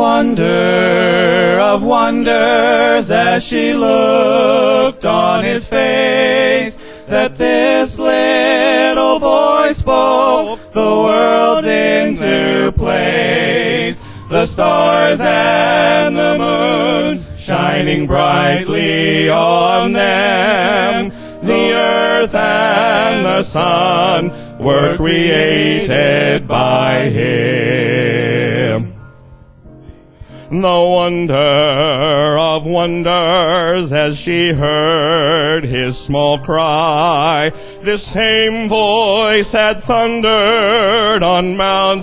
wonder of wonders as she looked on his face, that this little boy spoke the worlds into place. The stars and the moon shining brightly on them, the earth and the sun were created by him. The wonder of wonders as she heard his small cry, this same voice had thundered on Mount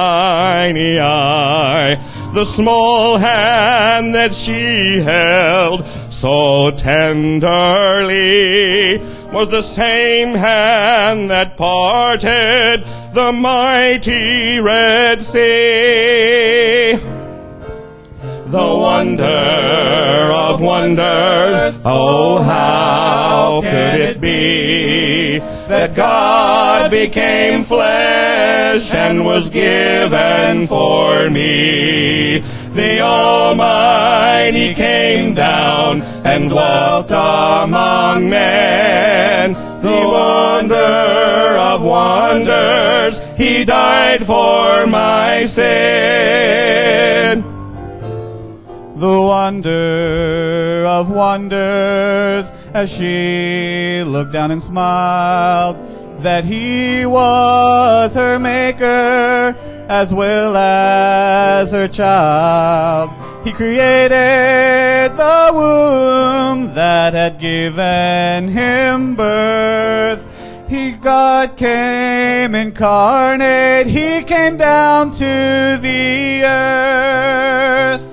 Sinai. The small hand that she held so tenderly was the same hand that parted the mighty Red Sea. The wonder of wonders, oh how could it be that God became flesh and was given for me. The Almighty came down and dwelt among men. The wonder of wonders, He died for my sin. The wonder of wonders as she looked down and smiled, that He was her maker as well as her child. He created the womb that had given Him birth. God came incarnate, He came down to the earth.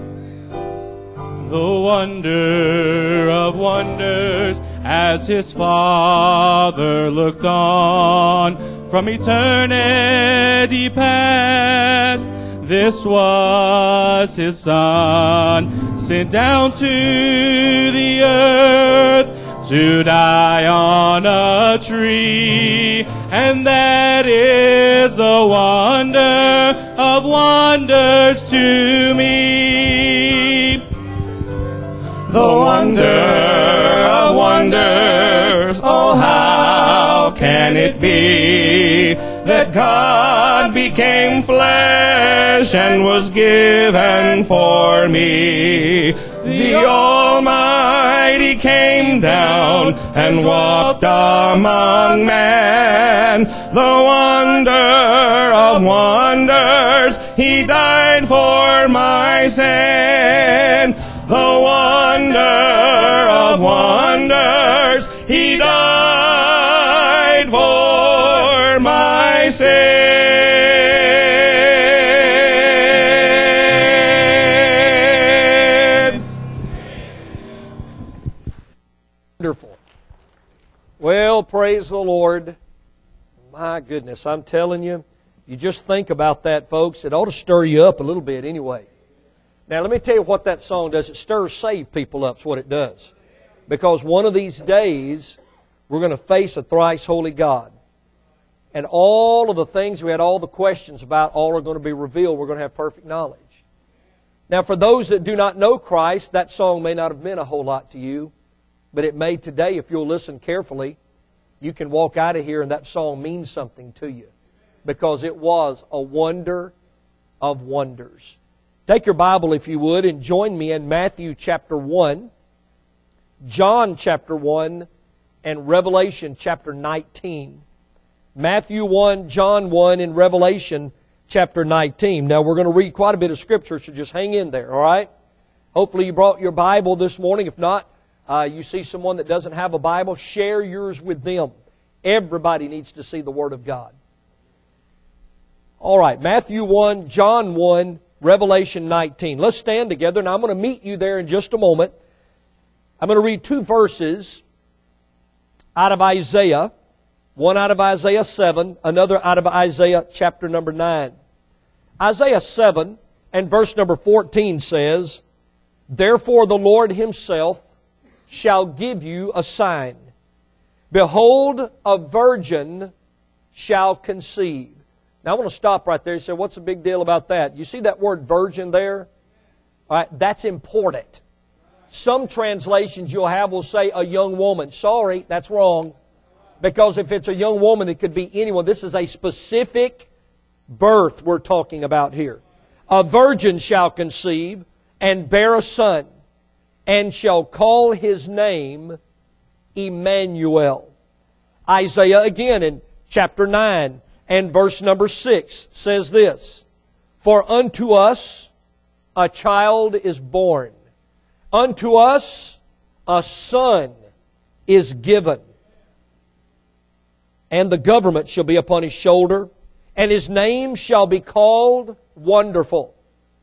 The wonder of wonders as His Father looked on from eternity past. This was His Son, sent down to the earth to die on a tree. And that is the wonder of wonders to me. The wonder of wonders, oh how can it be that God became flesh and was given for me. The Almighty came down and walked among men. The wonder of wonders, He died for my sin. The wonder of wonders, He died for my sin. Wonderful. Well, praise the Lord. My goodness, I'm telling you, you just think about that, folks. It ought to stir you up a little bit anyway. Now, let me tell you what that song does. It stirs saved people up, is what it does. Because one of these days, we're going to face a thrice holy God. And all of the things we had all the questions about, all are going to be revealed. We're going to have perfect knowledge. Now, for those that do not know Christ, that song may not have meant a whole lot to you. But it may today, if you'll listen carefully, you can walk out of here and that song means something to you. Because it was a wonder of wonders. Take your Bible, if you would, and join me in Matthew chapter 1, John chapter 1, and Revelation chapter 19. Matthew 1, John 1, and Revelation chapter 19. Now, we're going to read quite a bit of Scripture, so just hang in there, all right? Hopefully you brought your Bible this morning. If not, you see someone that doesn't have a Bible, share yours with them. Everybody needs to see the Word of God. All right, Matthew 1, John 1, Revelation 19. Let's stand together, and I'm going to meet you there in just a moment. I'm going to read two verses out of Isaiah. One out of Isaiah 7, another out of Isaiah chapter number 9. Isaiah 7 and verse number 14 says, "Therefore the Lord Himself shall give you a sign. Behold, a virgin shall conceive." Now I want to stop right there. You say, what's the big deal about that? You see that word virgin there? All right, that's important. Some translations you'll have will say a young woman. Sorry, that's wrong. Because if it's a young woman, it could be anyone. This is a specific birth we're talking about here. A virgin shall conceive and bear a son, and shall call his name Emmanuel. Isaiah again in chapter 9 and verse number 6 says this, For unto us a child is born, unto us a son is given, and the government shall be upon his shoulder, and his name shall be called Wonderful,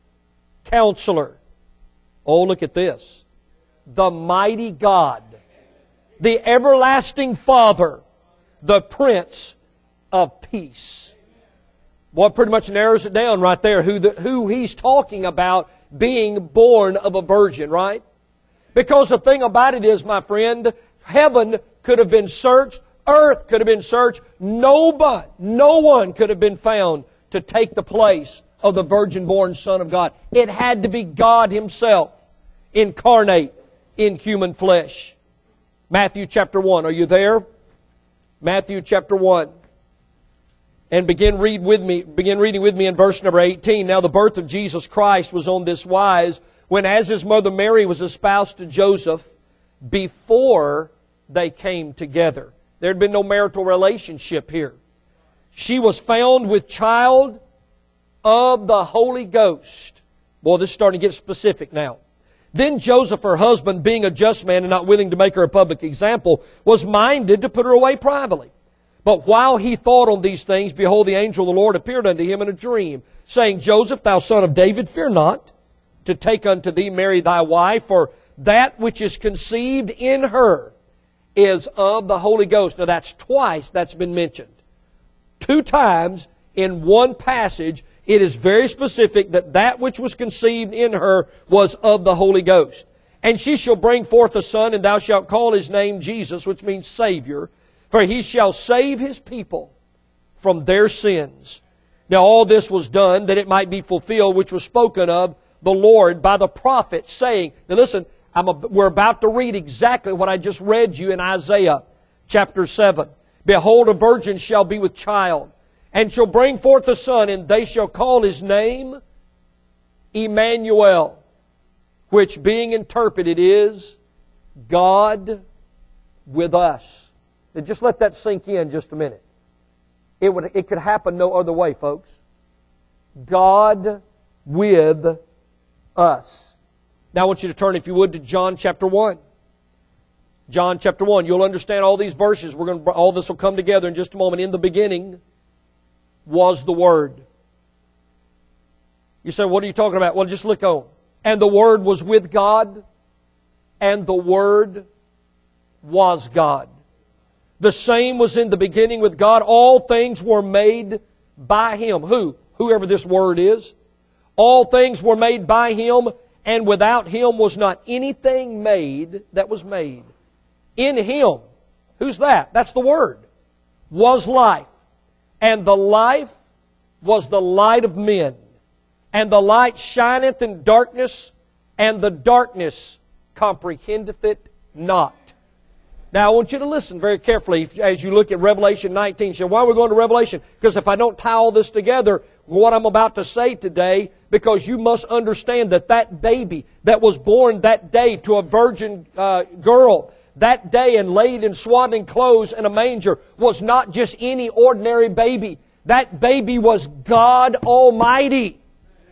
Counselor. Oh, look at this. The Mighty God, the Everlasting Father, the Prince of Peace. Boy, pretty much narrows it down right there who he's talking about being born of a virgin, right? Because the thing about it is, my friend, heaven could have been searched, earth could have been searched, no one could have been found to take the place of the virgin-born Son of God. It had to be God Himself incarnate in human flesh. Matthew chapter 1. Are you there? Matthew chapter 1. And begin reading with me in verse number 18. Now the birth of Jesus Christ was on this wise, when as His mother Mary was espoused to Joseph, before they came together. There had been no marital relationship here. She was found with child of the Holy Ghost. Boy, this is starting to get specific now. Then Joseph, her husband, being a just man and not willing to make her a public example, was minded to put her away privately. But while he thought on these things, behold, the angel of the Lord appeared unto him in a dream, saying, Joseph, thou son of David, fear not to take unto thee Mary thy wife, for that which is conceived in her is of the Holy Ghost. Now that's twice that's been mentioned. 2 times in one passage, it is very specific that which was conceived in her was of the Holy Ghost. And she shall bring forth a son, and thou shalt call his name Jesus, which means Savior, for he shall save his people from their sins. Now all this was done that it might be fulfilled, which was spoken of the Lord by the prophet, saying, now listen, we're about to read exactly what I just read you in Isaiah chapter 7. Behold, a virgin shall be with child, and shall bring forth a son, and they shall call his name Emmanuel, which being interpreted is God with us. Now just let that sink in just a minute. It could happen no other way, folks. God with us. Now I want you to turn, if you would, to John chapter 1. John chapter 1. You'll understand all these verses. All this will come together in just a moment. In the beginning was the Word. You say, what are you talking about? Well, just look on. And the Word was with God, and the Word was God. The same was in the beginning with God. All things were made by Him. Who? Whoever this Word is. All things were made by Him, and without Him was not anything made that was made. In Him, who's that? That's the Word, was life. And the life was the light of men. And the light shineth in darkness, and the darkness comprehendeth it not. Now I want you to listen very carefully as you look at Revelation 19. So why are we going to Revelation? Because if I don't tie all this together, what I'm about to say today, because you must understand that baby that was born that day to a virgin girl, that day and laid in swaddling clothes in a manger, was not just any ordinary baby. That baby was God Almighty.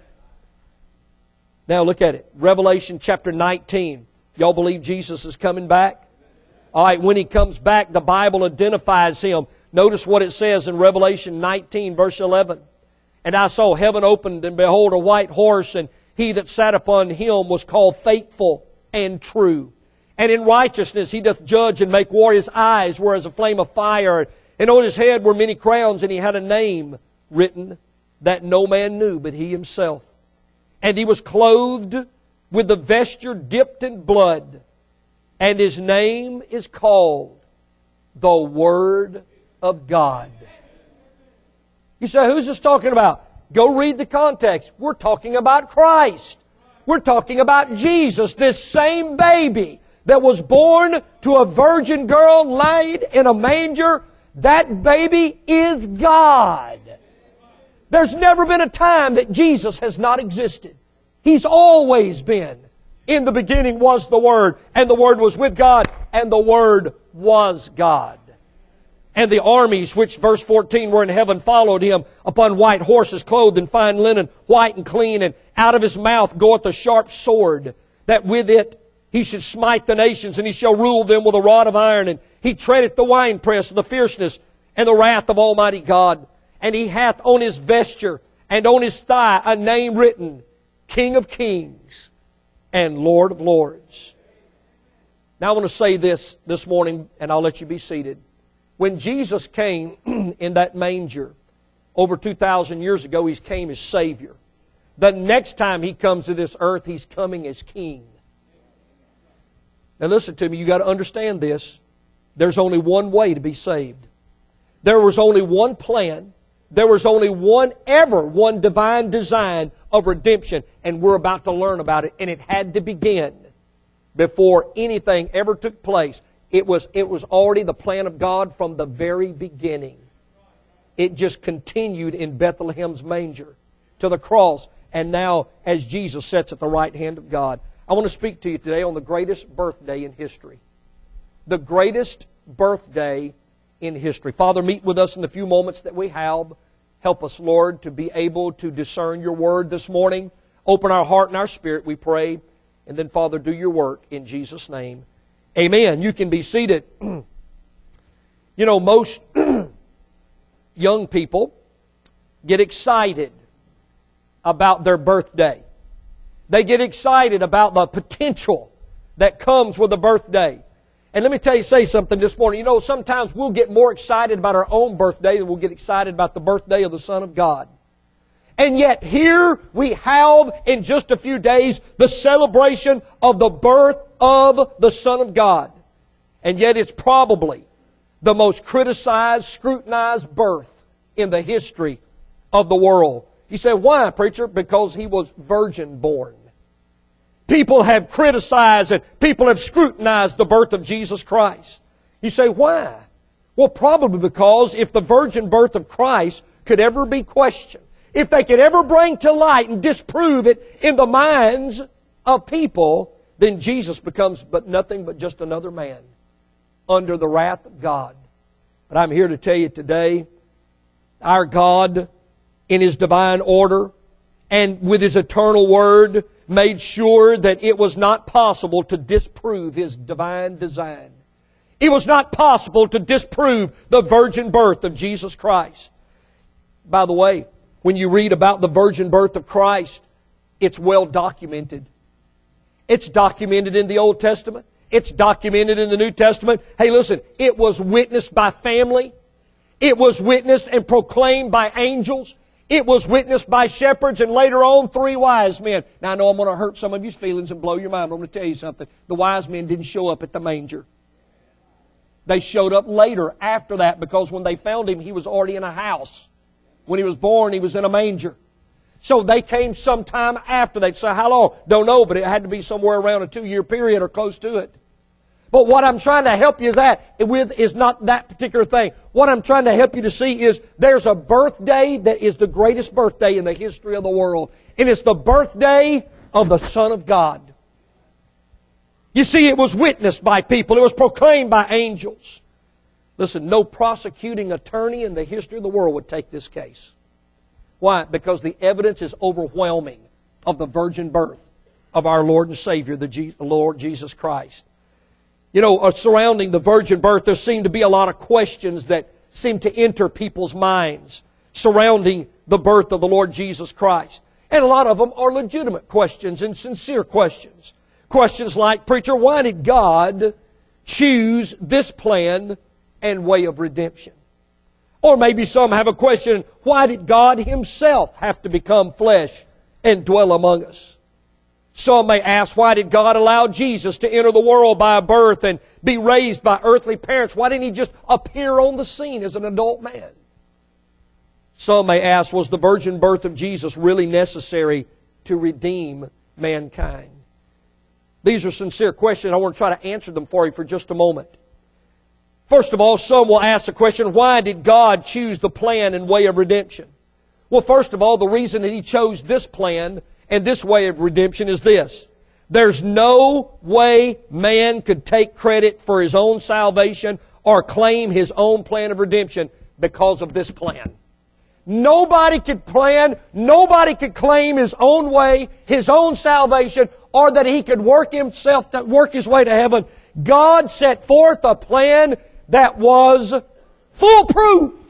Now look at it. Revelation chapter 19. Y'all believe Jesus is coming back? All right, when He comes back, the Bible identifies Him. Notice what it says in Revelation 19, verse 11. And I saw heaven opened, and behold, a white horse, and he that sat upon him was called Faithful and True. And in righteousness He doth judge and make war. His eyes were as a flame of fire, and on His head were many crowns, and He had a name written that no man knew but He Himself. And He was clothed with the vesture dipped in blood, and His name is called the Word of God. You say, who's this talking about? Go read the context. We're talking about Christ. We're talking about Jesus, this same baby that was born to a virgin girl laid in a manger. That baby is God. There's never been a time that Jesus has not existed. He's always been. In the beginning was the Word, and the Word was with God, and the Word was God. And the armies which, verse 14, were in heaven followed Him upon white horses, clothed in fine linen, white and clean. And out of His mouth goeth a sharp sword, that with it He should smite the nations, and He shall rule them with a rod of iron. And He treadeth the winepress of the fierceness and the wrath of Almighty God. And He hath on His vesture and on His thigh a name written, King of Kings and Lord of Lords. Now I want to say this morning, and I'll let you be seated. When Jesus came in that manger over 2,000 years ago, He came as Savior. The next time He comes to this earth, He's coming as King. Now listen to me, you got to understand this. There's only one way to be saved. There was only one plan. There was only one divine design of redemption, and we're about to learn about it, and it had to begin before anything ever took place. It was already the plan of God from the very beginning. It just continued in Bethlehem's manger to the cross, and now as Jesus sits at the right hand of God. I want to speak to you today on the greatest birthday in history. The greatest birthday in history. Father, meet with us in the few moments that we have. Help us, Lord, to be able to discern Your Word this morning. Open our heart and our spirit, we pray. And then, Father, do Your work in Jesus' name. Amen. You can be seated. You know, most young people get excited about their birthday. They get excited about the potential that comes with a birthday. And let me say something this morning. You know, sometimes we'll get more excited about our own birthday than we'll get excited about the birthday of the Son of God. And yet here we have in just a few days the celebration of the birth of the Son of God. And yet it's probably the most criticized, scrutinized birth in the history of the world. You say, why, preacher? Because He was virgin born. People have criticized and people have scrutinized the birth of Jesus Christ. You say, why? Well, probably because if the virgin birth of Christ could ever be questioned, if they could ever bring to light and disprove it in the minds of people, then Jesus becomes nothing but just another man under the wrath of God. But I'm here to tell you today, our God, in His divine order and with His eternal Word, made sure that it was not possible to disprove His divine design. It was not possible to disprove the virgin birth of Jesus Christ. By the way, when you read about the virgin birth of Christ, it's well documented. It's documented in the Old Testament. It's documented in the New Testament. Hey, listen, it was witnessed by family. It was witnessed and proclaimed by angels. It was witnessed by shepherds and later on 3 wise men. Now I know I'm going to hurt some of your feelings and blow your mind, but I'm going to tell you something. The wise men didn't show up at the manger. They showed up later after that because when they found Him, He was already in a house. When He was born, He was in a manger. So they came sometime after that. So how long? Don't know, but it had to be somewhere around a 2-year period or close to it. But what I'm trying to help you with is not that particular thing. What I'm trying to help you to see is there's a birthday that is the greatest birthday in the history of the world. And it's the birthday of the Son of God. You see, it was witnessed by people. It was proclaimed by angels. Listen, no prosecuting attorney in the history of the world would take this case. Why? Because the evidence is overwhelming of the virgin birth of our Lord and Savior, the Lord Jesus Christ. You know, surrounding the virgin birth, there seem to be a lot of questions that seem to enter people's minds surrounding the birth of the Lord Jesus Christ. And a lot of them are legitimate questions and sincere questions. Questions like, preacher, why did God choose this plan and way of redemption? Or maybe some have a question, why did God Himself have to become flesh and dwell among us? Some may ask, why did God allow Jesus to enter the world by a birth and be raised by earthly parents? Why didn't He just appear on the scene as an adult man? Some may ask, was the virgin birth of Jesus really necessary to redeem mankind? These are sincere questions. I want to try to answer them for you for just a moment. First of all, some will ask the question, why did God choose the plan and way of redemption? Well, first of all, the reason that He chose this plan and this way of redemption is this. There's no way man could take credit for his own salvation or claim his own plan of redemption because of this plan. Nobody could plan, nobody could claim his own way, his own salvation, or that he could work his way to heaven. God set forth a plan that was foolproof.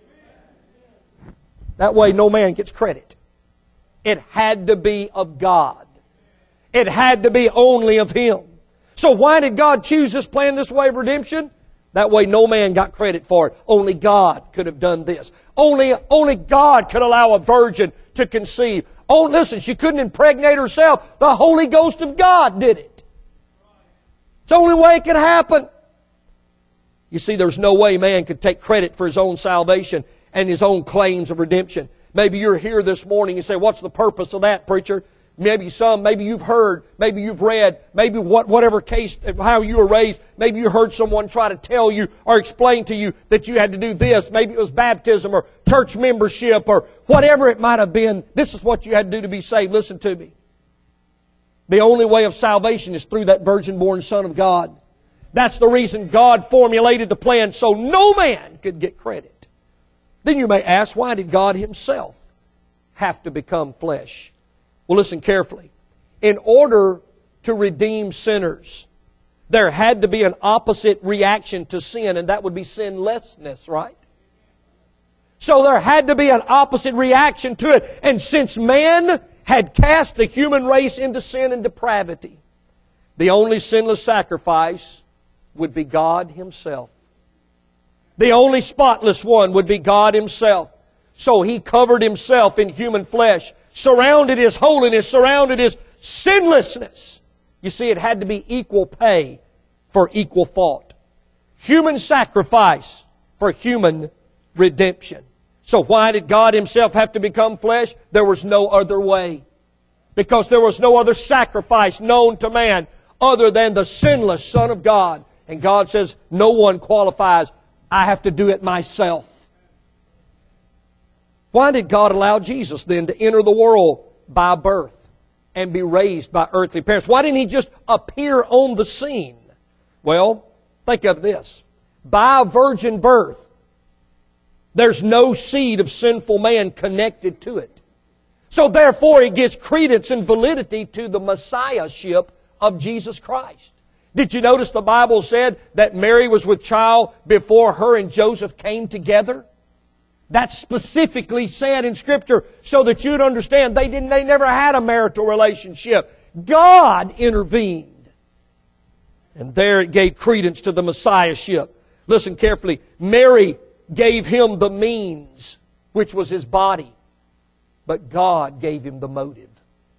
That way no man gets credit. It had to be of God. It had to be only of Him. So why did God choose this plan, this way of redemption? That way no man got credit for it. Only God could have done this. Only God could allow a virgin to conceive. Oh, listen, she couldn't impregnate herself. The Holy Ghost of God did it. It's the only way it could happen. You see, there's no way man could take credit for his own salvation and his own claims of redemption. Maybe you're here this morning and say, what's the purpose of that, preacher? Maybe you've heard, maybe you've read, maybe whatever case, how you were raised, maybe you heard someone try to tell you or explain to you that you had to do this. Maybe it was baptism or church membership or whatever it might have been. This is what you had to do to be saved. Listen to me. The only way of salvation is through that virgin-born Son of God. That's the reason God formulated the plan so no man could get credit. Then you may ask, why did God Himself have to become flesh? Well, listen carefully. In order to redeem sinners, there had to be an opposite reaction to sin, and that would be sinlessness, right? So there had to be an opposite reaction to it. And since man had cast the human race into sin and depravity, the only sinless sacrifice would be God Himself. The only spotless one would be God Himself. So He covered Himself in human flesh, surrounded His holiness, surrounded His sinlessness. You see, it had to be equal pay for equal fault. Human sacrifice for human redemption. So why did God Himself have to become flesh? There was no other way. Because there was no other sacrifice known to man other than the sinless Son of God. And God says, no one qualifies. I have to do it myself. Why did God allow Jesus then to enter the world by birth and be raised by earthly parents? Why didn't He just appear on the scene? Well, think of this. By a virgin birth, there's no seed of sinful man connected to it. So therefore it gives credence and validity to the Messiahship of Jesus Christ. Did you notice the Bible said that Mary was with child before her and Joseph came together? That's specifically said in Scripture so that you'd understand they never had a marital relationship. God intervened. And there it gave credence to the Messiahship. Listen carefully. Mary gave Him the means, which was His body. But God gave Him the motive.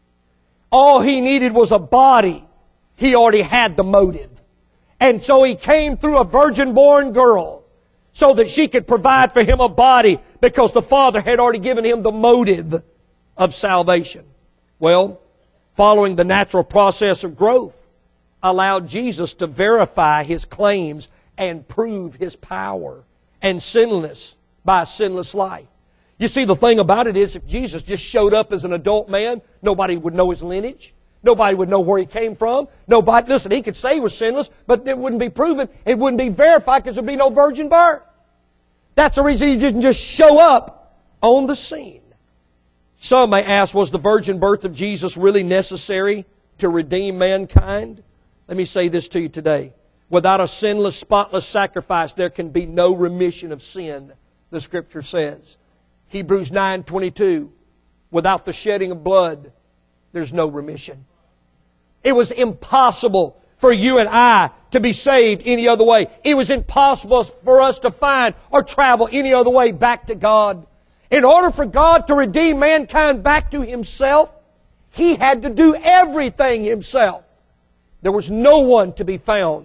All He needed was a body. He already had the motive. And so He came through a virgin-born girl so that she could provide for Him a body because the Father had already given Him the motive of salvation. Well, following the natural process of growth allowed Jesus to verify His claims and prove His power and sinlessness by a sinless life. You see, the thing about it is if Jesus just showed up as an adult man, nobody would know His lineage. Nobody would know where He came from. Listen, He could say He was sinless, but it wouldn't be proven. It wouldn't be verified because there would be no virgin birth. That's the reason He didn't just show up on the scene. Some may ask, was the virgin birth of Jesus really necessary to redeem mankind? Let me say this to you today. Without a sinless, spotless sacrifice, there can be no remission of sin, the Scripture says. Hebrews 9:22, without the shedding of blood, there's no remission. It was impossible for you and I to be saved any other way. It was impossible for us to find or travel any other way back to God. In order for God to redeem mankind back to Himself, He had to do everything Himself. There was no one to be found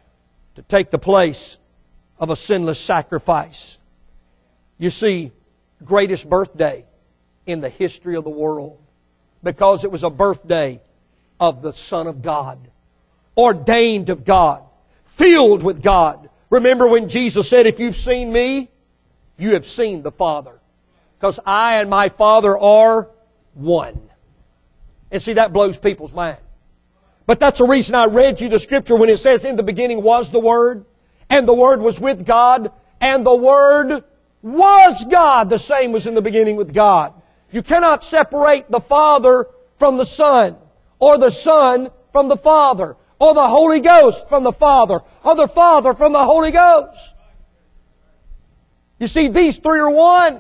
to take the place of a sinless sacrifice. You see, greatest birthday in the history of the world, because it was a birthday of the Son of God, ordained of God, filled with God. Remember when Jesus said, if you've seen me, you have seen the Father. Because I and my Father are one. And see, that blows people's mind. But that's the reason I read you the Scripture when it says, in the beginning was the Word, and the Word was with God, and the Word was God. The same was in the beginning with God. You cannot separate the Father from the Son, or the Son from the Father, or the Holy Ghost from the Father, or the Father from the Holy Ghost. You see, these three are one.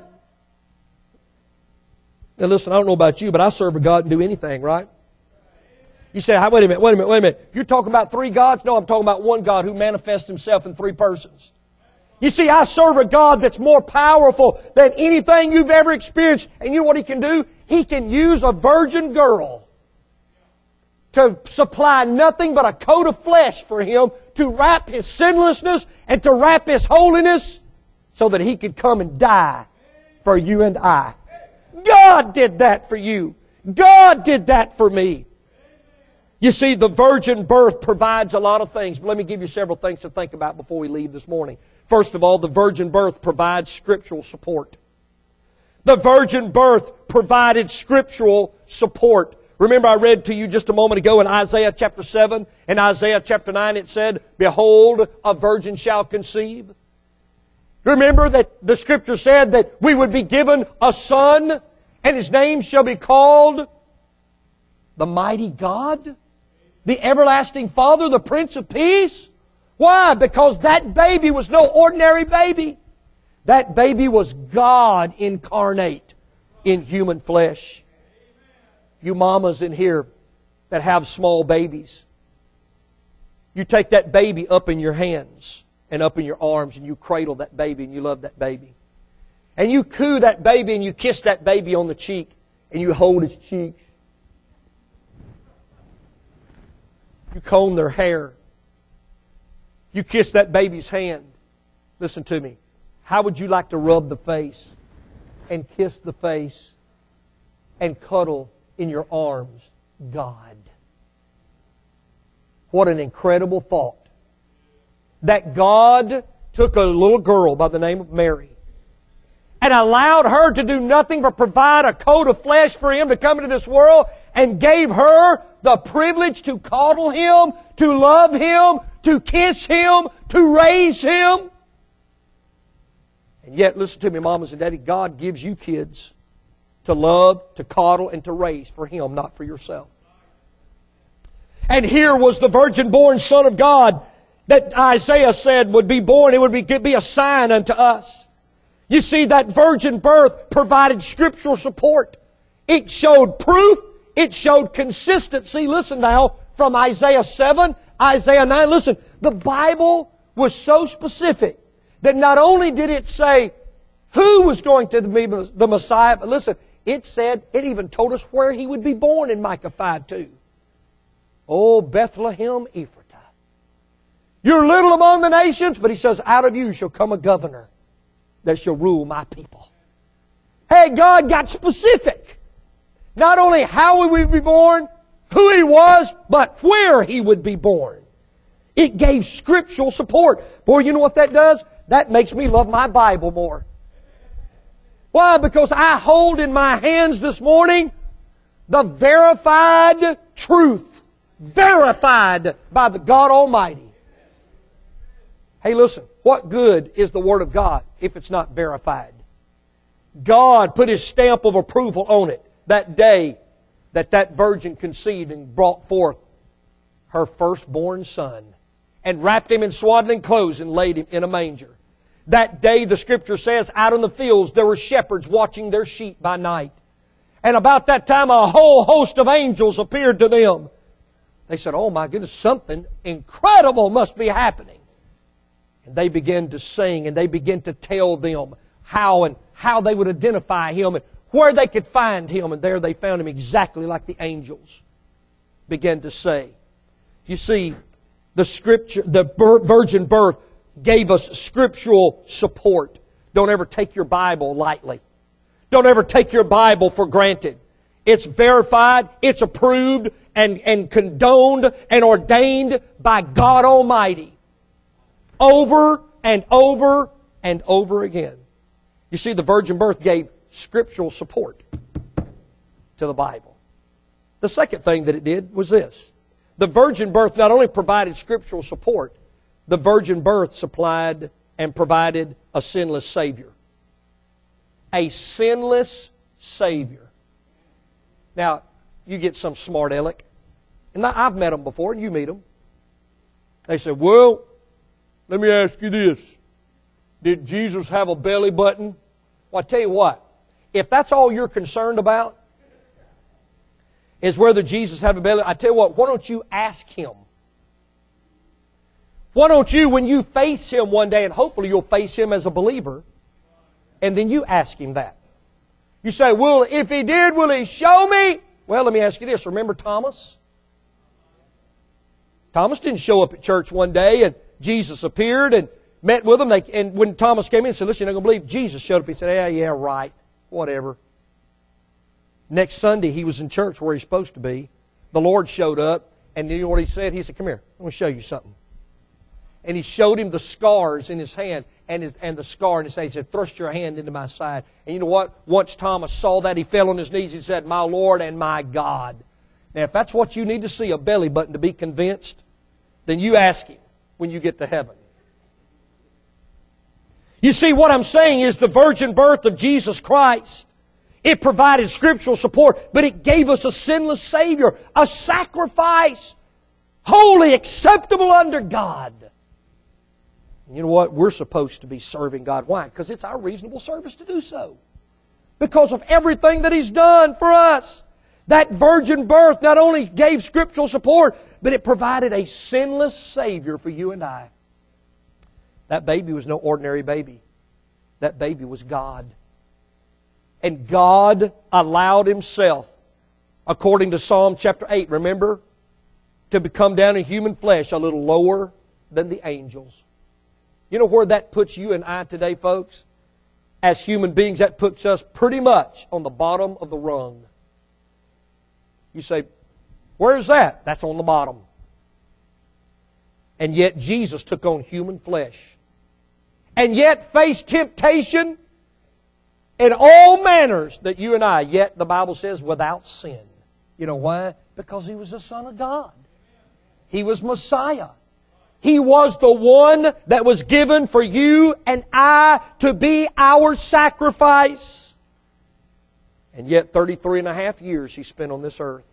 Now listen, I don't know about you, but I serve a God and do anything, right? You say, wait a minute. You're talking about three gods? No, I'm talking about one God who manifests Himself in three persons. You see, I serve a God that's more powerful than anything you've ever experienced. And you know what He can do? He can use a virgin girl to supply nothing but a coat of flesh for Him to wrap His sinlessness and to wrap His holiness so that He could come and die for you and I. God did that for you. God did that for me. You see, the virgin birth provides a lot of things. But let me give you several things to think about before we leave this morning. First of all, the virgin birth provides scriptural support. The virgin birth provided scriptural support. Remember I read to you just a moment ago in Isaiah chapter 7 and Isaiah chapter 9 it said, behold, a virgin shall conceive. Remember that the Scripture said that we would be given a son and His name shall be called the Mighty God, the Everlasting Father, the Prince of Peace. Why? Because that baby was no ordinary baby. That baby was God incarnate in human flesh. You mamas in here that have small babies, you take that baby up in your hands and up in your arms and you cradle that baby and you love that baby. And you coo that baby and you kiss that baby on the cheek and you hold his cheeks. You comb their hair. You kiss that baby's hand. Listen to me. How would you like to rub the face and kiss the face and cuddle in your arms God? What an incredible thought. That God took a little girl by the name of Mary and allowed her to do nothing but provide a coat of flesh for Him to come into this world and gave her the privilege to coddle Him, to love Him, to kiss Him, to raise Him. And yet, listen to me, mamas and daddy, God gives you kids to love, to coddle, and to raise for Him, not for yourself. And here was the virgin-born Son of God that Isaiah said would be born. It would be a sign unto us. You see, that virgin birth provided scriptural support. It showed proof. It showed consistency. Listen now, from Isaiah 7, Isaiah 9. Listen, the Bible was so specific that not only did it say who was going to be the Messiah, but listen, it even told us where He would be born in Micah 5:2. Oh, Bethlehem Ephratah. You're little among the nations, but He says, out of you shall come a governor that shall rule my people. Hey, God got specific. Not only how He would be born, who He was, but where He would be born. It gave scriptural support. Boy, you know what that does? That makes me love my Bible more. Why? Because I hold in my hands this morning the verified truth. Verified by the God Almighty. Hey, listen. What good is the Word of God if it's not verified? God put His stamp of approval on it that day that virgin conceived and brought forth her firstborn son and wrapped Him in swaddling clothes and laid Him in a manger. That day, the Scripture says, out in the fields there were shepherds watching their sheep by night. And about that time a whole host of angels appeared to them. They said, oh my goodness, something incredible must be happening. And they began to sing and they began to tell them how they would identify Him and where they could find Him. And there they found Him exactly like the angels began to say. You see, the Scripture, the virgin birth gave us scriptural support. Don't ever take your Bible lightly. Don't ever take your Bible for granted. It's verified, it's approved, and condoned and ordained by God Almighty. Over and over and over again. You see, the virgin birth gave scriptural support to the Bible. The second thing that it did was this. The virgin birth not only provided scriptural support, the virgin birth supplied and provided a sinless Savior. A sinless Savior. Now, you get some smart aleck, and I've met them before, and you meet them. They say, well, let me ask you this. Did Jesus have a belly button? Well, I tell you what, if that's all you're concerned about, is whether Jesus had a belly, I tell you what, why don't you ask Him? Why don't you, when you face Him one day, and hopefully you'll face Him as a believer, and then you ask Him that. You say, well, if He did, will He show me? Well, let me ask you this. Remember Thomas? Thomas didn't show up at church one day and Jesus appeared and met with him. And when Thomas came in and said, listen, you're not going to believe, Jesus showed up. He said, yeah, right. Whatever. Next Sunday, he was in church where he's supposed to be. The Lord showed up, and you know what He said? He said, come here, I'm going to show you something. And He showed him the scars in his hand and the scar in his hand. He said, thrust your hand into my side. And you know what? Once Thomas saw that, he fell on his knees. He said, my Lord and my God. Now, if that's what you need to see, a belly button to be convinced, then you ask Him when you get to heaven. You see, what I'm saying is the virgin birth of Jesus Christ, it provided scriptural support, but it gave us a sinless Savior, a sacrifice, holy, acceptable under God. And you know what? We're supposed to be serving God. Why? Because it's our reasonable service to do so. Because of everything that He's done for us. That virgin birth not only gave scriptural support, but it provided a sinless Savior for you and I. That baby was no ordinary baby. That baby was God. And God allowed Himself, according to Psalm chapter 8, remember, to become down in human flesh a little lower than the angels. You know where that puts you and I today, folks? As human beings, that puts us pretty much on the bottom of the rung. You say, where's that? That's on the bottom. And yet Jesus took on human flesh. And yet faced temptation in all manners that you and I, yet the Bible says without sin. You know why? Because He was the Son of God. He was Messiah. He was the one that was given for you and I to be our sacrifice. And yet 33 and a half years He spent on this earth.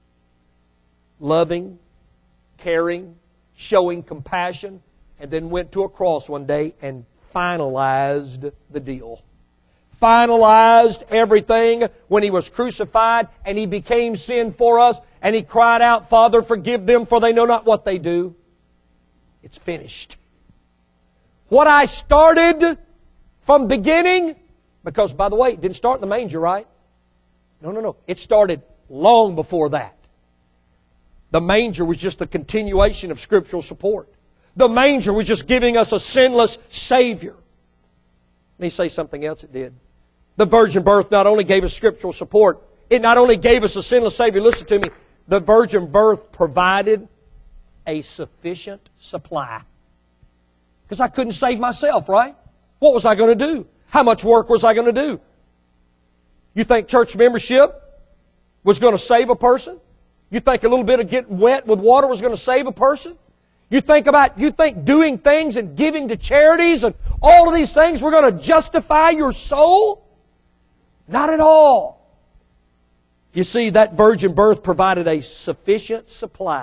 Loving, caring, showing compassion, and then went to a cross one day and finalized the deal. Finalized everything when He was crucified and He became sin for us and He cried out, Father, forgive them for they know not what they do. It's finished. What I started from beginning, because by the way, it didn't start in the manger, right? No. It started long before that. The manger was just a continuation of scriptural support. The manger was just giving us a sinless Savior. Let me say something else it did. The virgin birth not only gave us scriptural support, it not only gave us a sinless Savior, listen to me, the virgin birth provided a sufficient supply. Because I couldn't save myself, right? What was I going to do? How much work was I going to do? You think church membership was going to save a person? You think a little bit of getting wet with water was going to save a person? You think doing things and giving to charities and all of these things were going to justify your soul? Not at all. You see, that virgin birth provided a sufficient supply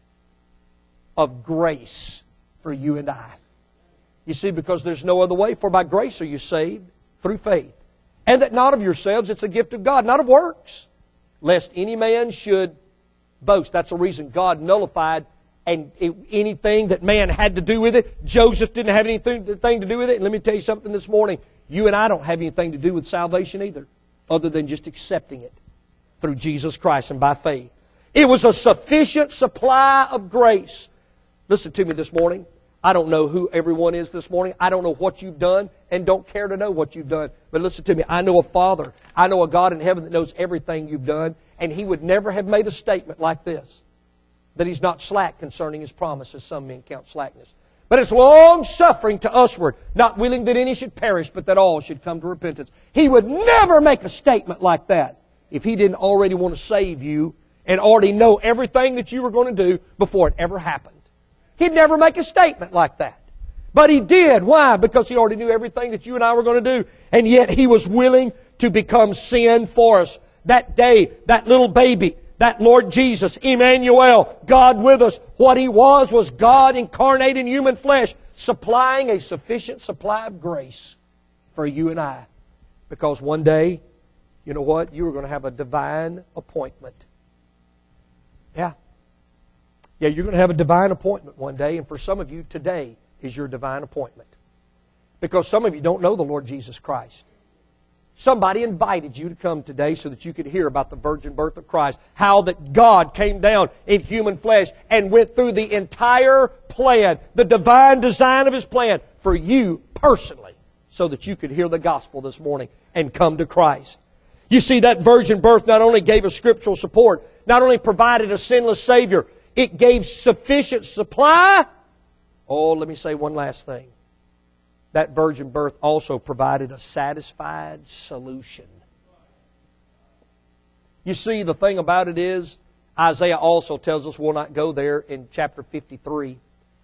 of grace for you and I. You see, because there's no other way, for by grace are you saved through faith. And that not of yourselves, it's a gift of God, not of works, lest any man should boast. That's the reason God nullified anything that man had to do with it. Joseph didn't have anything to do with it. And let me tell you something this morning. You and I don't have anything to do with salvation either, other than just accepting it through Jesus Christ and by faith. It was a sufficient supply of grace. Listen to me this morning. I don't know who everyone is this morning. I don't know what you've done and don't care to know what you've done. But listen to me. I know a Father. I know a God in heaven that knows everything you've done. And He would never have made a statement like this, that He's not slack concerning His promises. Some men count slackness. But it's long-suffering to usward, not willing that any should perish, but that all should come to repentance. He would never make a statement like that if He didn't already want to save you and already know everything that you were going to do before it ever happened. He'd never make a statement like that. But He did. Why? Because He already knew everything that you and I were going to do. And yet He was willing to become sin for us. That day, that little baby, that Lord Jesus, Emmanuel, God with us, what He was God incarnate in human flesh, supplying a sufficient supply of grace for you and I. Because one day, you know what? You were going to have a divine appointment. Yeah. Yeah, you're going to have a divine appointment one day, and for some of you, today is your divine appointment. Because some of you don't know the Lord Jesus Christ. Somebody invited you to come today so that you could hear about the virgin birth of Christ. How that God came down in human flesh and went through the entire plan, the divine design of His plan for you personally, so that you could hear the gospel this morning and come to Christ. You see, that virgin birth not only gave us scriptural support, not only provided a sinless Savior, it gave sufficient supply. Oh, let me say one last thing. That virgin birth also provided a satisfied solution. You see, the thing about it is, Isaiah also tells us, we'll not go there, in chapter 53,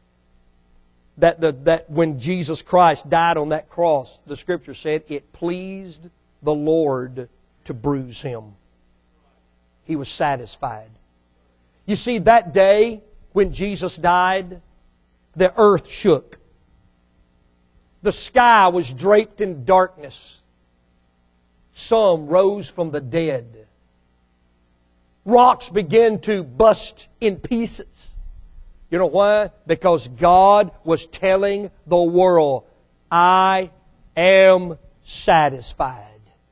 that when Jesus Christ died on that cross, the Scripture said, it pleased the Lord to bruise Him. He was satisfied. You see, that day when Jesus died, the earth shook. The sky was draped in darkness. Some rose from the dead. Rocks began to bust in pieces. You know why? Because God was telling the world, I am satisfied.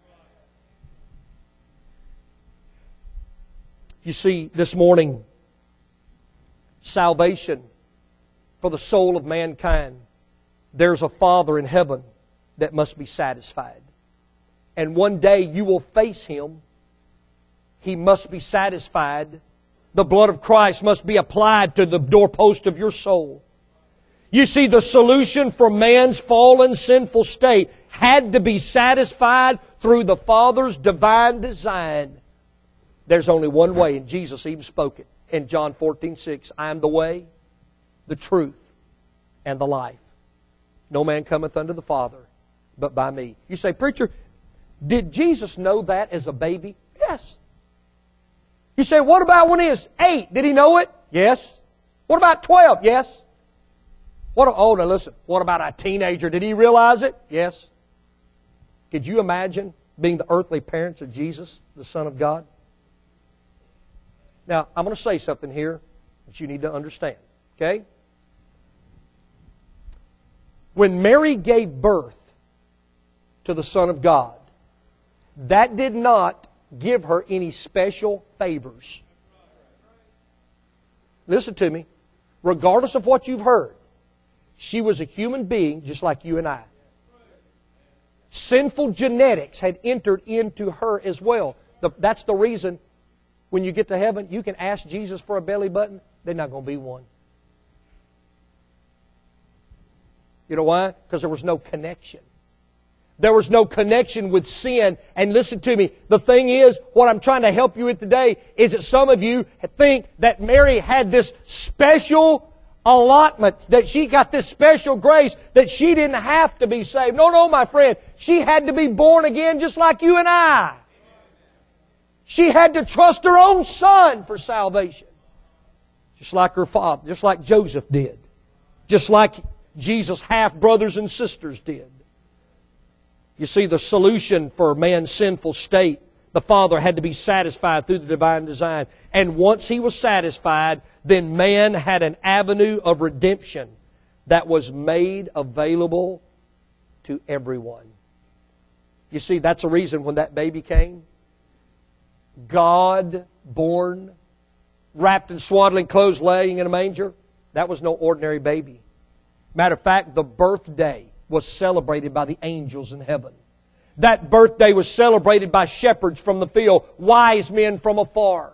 You see, this morning, salvation for the soul of mankind, there's a Father in heaven that must be satisfied. And one day you will face Him. He must be satisfied. The blood of Christ must be applied to the doorpost of your soul. You see, the solution for man's fallen, sinful state had to be satisfied through the Father's divine design. There's only one way, and Jesus even spoke it in John 14:6. I am the way, the truth, and the life. No man cometh unto the Father but by me. You say, preacher, did Jesus know that as a baby? Yes. You say, what about when He was 8? Did He know it? Yes. What about 12? Yes. Now listen, what about a teenager? Did he realize it? Yes. Could you imagine being the earthly parents of Jesus, the Son of God? Now, I'm going to say something here that you need to understand. Okay? When Mary gave birth to the Son of God, that did not give her any special favors. Listen to me. Regardless of what you've heard, she was a human being just like you and I. Sinful genetics had entered into her as well. That's the reason when you get to heaven, you can ask Jesus for a belly button. There's not going to be one. You know why? Because there was no connection. There was no connection with sin. And listen to me, the thing is, what I'm trying to help you with today is that some of you think that Mary had this special allotment, that she got this special grace, that she didn't have to be saved. No, my friend. She had to be born again just like you and I. She had to trust her own son for salvation. Just like her father, just like Joseph did. Just like Jesus' half-brothers and sisters did. You see, the solution for man's sinful state, the Father had to be satisfied through the divine design. And once He was satisfied, then man had an avenue of redemption that was made available to everyone. You see, that's the reason when that baby came, God born, wrapped in swaddling clothes, laying in a manger, that was no ordinary baby. Matter of fact, the birthday was celebrated by the angels in heaven. That birthday was celebrated by shepherds from the field, wise men from afar.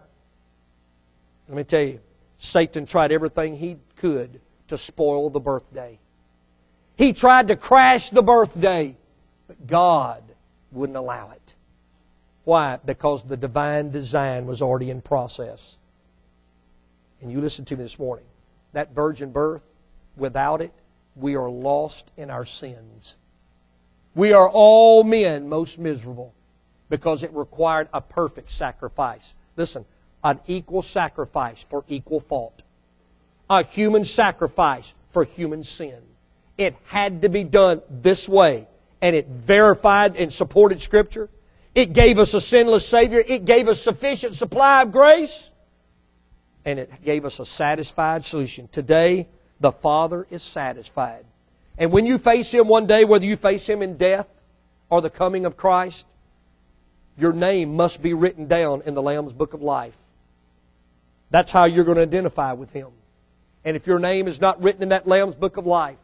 Let me tell you, Satan tried everything he could to spoil the birthday. He tried to crash the birthday, but God wouldn't allow it. Why? Because the divine design was already in process. And you listen to me this morning. That virgin birth, without it, we are lost in our sins. We are all men most miserable because it required a perfect sacrifice. Listen, an equal sacrifice for equal fault. A human sacrifice for human sin. It had to be done this way. And it verified and supported Scripture. It gave us a sinless Savior. It gave us sufficient supply of grace. And it gave us a satisfied solution. Today, the Father is satisfied. And when you face Him one day, whether you face Him in death or the coming of Christ, your name must be written down in the Lamb's Book of Life. That's how you're going to identify with Him. And if your name is not written in that Lamb's Book of Life,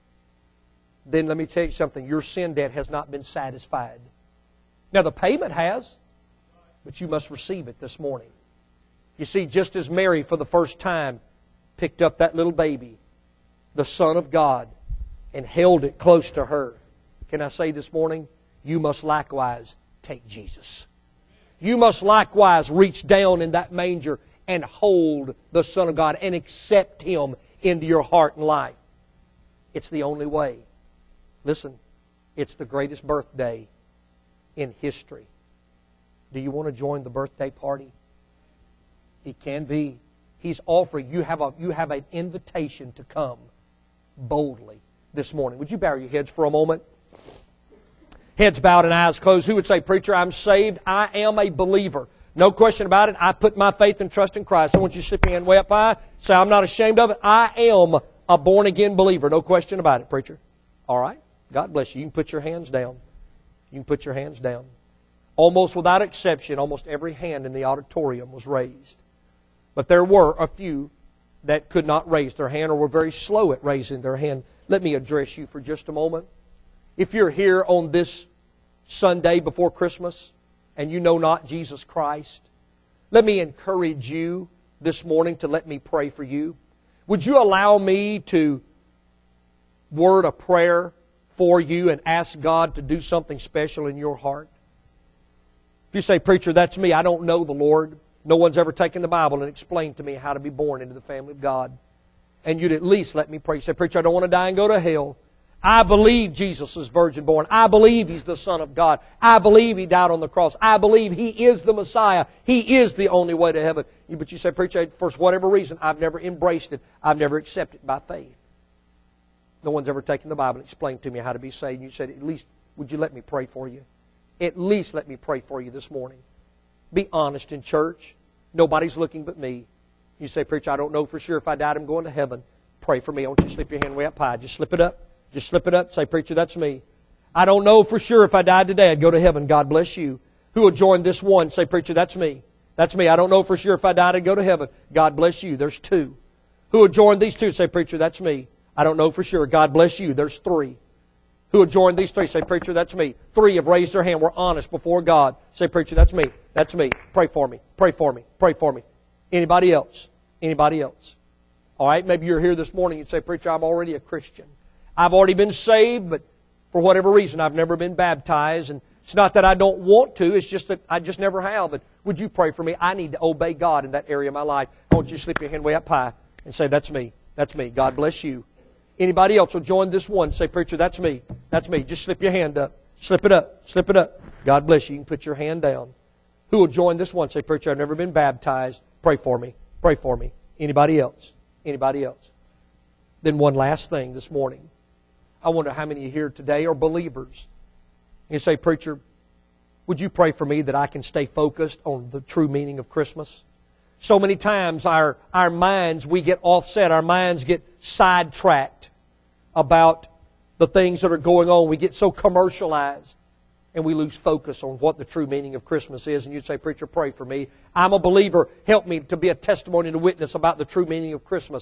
then let me tell you something. Your sin debt has not been satisfied. Now the payment has, but you must receive it this morning. You see, just as Mary for the first time picked up that little baby, the Son of God, and held it close to her, can I say this morning, you must likewise take Jesus. You must likewise reach down in that manger and hold the Son of God and accept Him into your heart and life. It's the only way. Listen, it's the greatest birthday in history. Do you want to join the birthday party? It can be. He's offering. You have an invitation to come boldly this morning. Would you bow your heads for a moment? Heads bowed and eyes closed. Who would say, "Preacher, I'm saved. I am a believer." No question about it. I put my faith and trust in Christ. I want you to slip your hand way up high. Say, "I'm not ashamed of it. I am a born-again believer." No question about it, preacher. All right. God bless you. You can put your hands down. You can put your hands down. Almost without exception, almost every hand in the auditorium was raised. But there were a few that could not raise their hand or were very slow at raising their hand. Let me address you for just a moment. If you're here on this Sunday before Christmas and you know not Jesus Christ, let me encourage you this morning to let me pray for you. Would you allow me to word a prayer for you and ask God to do something special in your heart? If you say, "Preacher, that's me. I don't know the Lord. No one's ever taken the Bible and explained to me how to be born into the family of God." And you'd at least let me pray. You say, "Preacher, I don't want to die and go to hell. I believe Jesus is virgin born. I believe He's the Son of God. I believe He died on the cross. I believe He is the Messiah. He is the only way to heaven." But you say, "Preacher, for whatever reason, I've never embraced it. I've never accepted it by faith. No one's ever taken the Bible and explained to me how to be saved." And you said, "At least, would you let me pray for you? At least let me pray for you this morning." Be honest in church. Nobody's looking but me. You say, "Preacher, I don't know for sure if I died I'm going to heaven." Pray for me. I want you to slip your hand way up high. Just slip it up. Just slip it up. Say, "Preacher, that's me. I don't know for sure if I died today I'd go to heaven." God bless you. Who will join this one? Say, "Preacher, that's me. That's me. I don't know for sure if I died I'd go to heaven." God bless you. There's two. Who will join these two? Say, "Preacher, that's me. I don't know for sure." God bless you. There's three. Who will join these three? Say, "Preacher, that's me." Three have raised their hand. We're honest before God. Say, "Preacher, that's me. That's me. Pray for me. Pray for me. Pray for me." Anybody else? Anybody else? All right, maybe you're here this morning and say, "Preacher, I'm already a Christian. I've already been saved, but for whatever reason, I've never been baptized. And it's not that I don't want to, it's just that I just never have. But would you pray for me? I need to obey God in that area of my life." I want you to slip your hand way up high and say, "That's me. That's me. God bless you." Anybody else will join this one. Say, "Preacher, that's me. That's me." Just slip your hand up. Slip it up. Slip it up. God bless you. You can put your hand down. Who will join this one? Say, "Preacher, I've never been baptized. Pray for me. Pray for me." Anybody else? Anybody else? Then one last thing this morning. I wonder how many here today are believers. You say, "Preacher, would you pray for me that I can stay focused on the true meaning of Christmas?" So many times our minds, we get offset. Our minds get sidetracked about the things that are going on. We get so commercialized and we lose focus on what the true meaning of Christmas is. And you'd say, "Preacher, pray for me. I'm a believer. Help me to be a testimony and a witness about the true meaning of Christmas."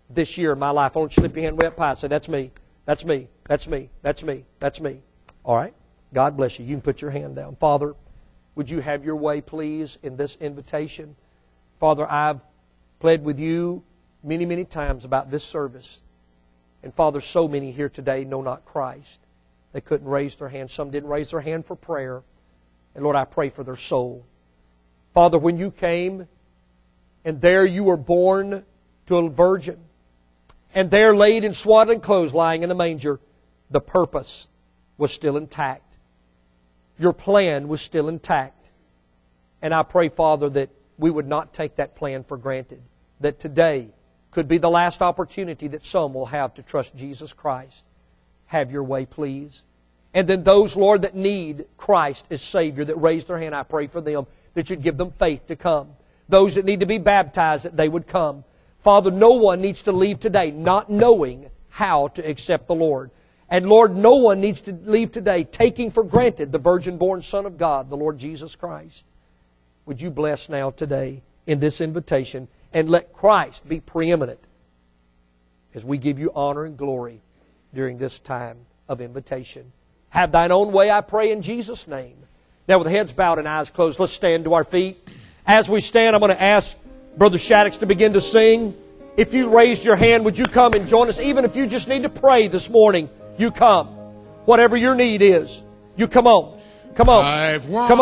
this year in my life? I want you to slip your hand way up high. Say, that's me. That's me. That's me. That's me. That's me. All right? God bless you. You can put your hand down. Father, would you have your way, please, in this invitation? Father, I've pled with you many, many times about this service. And Father, so many here today know not Christ. They couldn't raise their hand. Some didn't raise their hand for prayer. And Lord, I pray for their soul. Father, when you came, and there you were born to a virgin, and there laid in swaddling clothes, lying in a manger, the purpose was still intact. Your plan was still intact. And I pray, Father, that we would not take that plan for granted. That today could be the last opportunity that some will have to trust Jesus Christ. Have your way, please. And then those, Lord, that need Christ as Savior, that raised their hand, I pray for them, that you'd give them faith to come. Those that need to be baptized, that they would come. Father, no one needs to leave today not knowing how to accept the Lord. And Lord, no one needs to leave today taking for granted the virgin-born Son of God, the Lord Jesus Christ. Would you bless now today in this invitation and let Christ be preeminent as we give you honor and glory during this time of invitation. Have thine own way, I pray, in Jesus' name. Now with heads bowed and eyes closed, let's stand to our feet. As we stand, I'm going to ask Brother Shaddix to begin to sing. If you raised your hand, would you come and join us? Even if you just need to pray this morning, you come. Whatever your need is, you come on. Come on. Come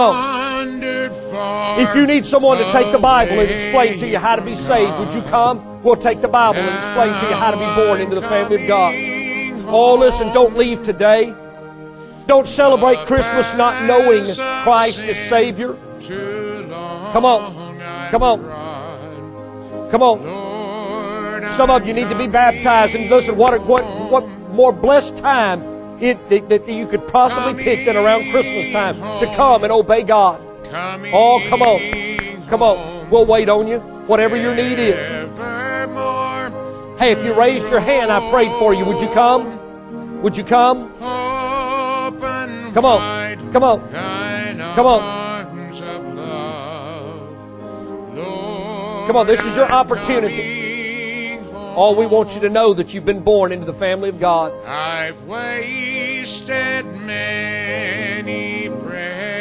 on. If you need someone to take the Bible and explain to you how to be saved, would you come? We'll take the Bible and explain to you how to be born into the family of God. Oh, listen, don't leave today. Don't celebrate Christmas not knowing Christ as Savior. Come on. Come on. Come on. Some of you need to be baptized. And listen, what more blessed time that you could possibly pick than around Christmas time to come and obey God. Oh, come on. Come on. We'll wait on you. Whatever your need is. Hey, if you raised your hand, I prayed for you. Would you come? Would you come? Come on. Come on. Come on. Come on, this is your opportunity. Oh, we want you to know that you've been born into the family of God. I've wasted many prayers.